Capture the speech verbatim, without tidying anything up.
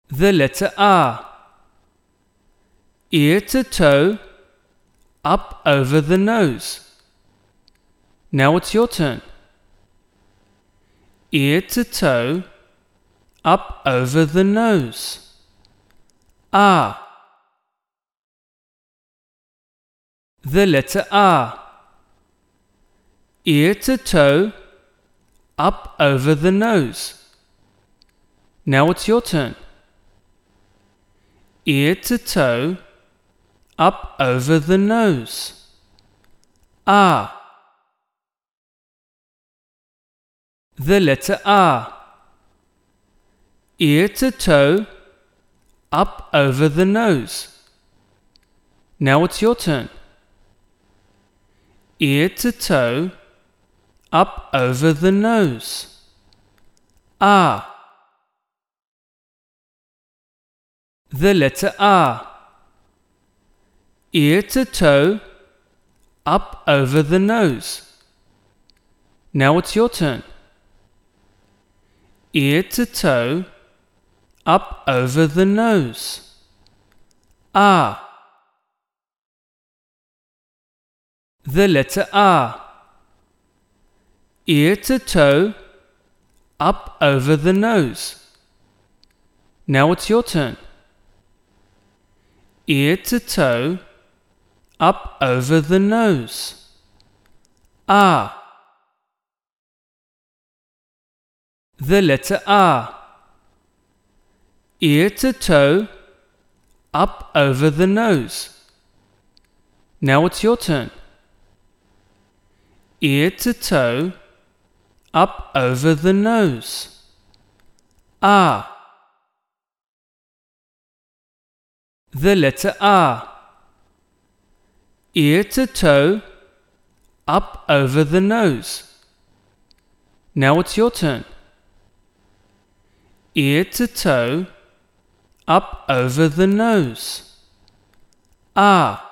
The letter R. Ear to toe, up over the nose. Now it's your turn. Ear to toe, up over the nose. R. The letter R. Ear to toe, up over the nose. Now it's your turn. Ear to toe, up over the nose. R. The letter R. Ear to toe, up over the nose. Now it's your turn. Ear to toe, up over the nose. R. The letter R. Ear to toe, up over the nose. Now it's your turn. Ear to toe, up over the nose. R. The letter R. Ear to toe, up over the nose. Now it's your turn. Ear to toe, up over the nose. R. The letter R. Ear to toe, up over the nose. Now it's your turn. Ear to toe, up over the nose. R. The letter R. Ear to toe, up over the nose. Now it's your turn. Ear to toe, up over the nose. R.